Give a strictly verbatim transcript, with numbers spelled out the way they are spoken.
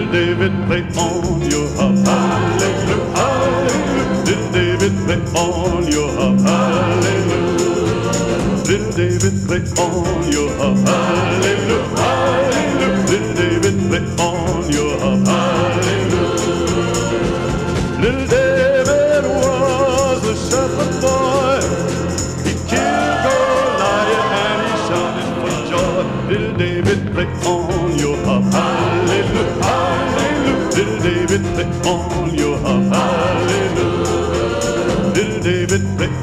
Little David, play on your harp. Hallelujah, hallelujah. Little David, play on your harp. Hallelujah. Little David, play on your harp. Hallelujah, hallelujah. Little David, play on your harp. Hallelujah. Little David was a shepherd boy. He killed Goliath and he shouted for joy. Little David, play on your harp. Hallelujah, hallelujah. Little David, play on your harp. Hallelujah. Little David, play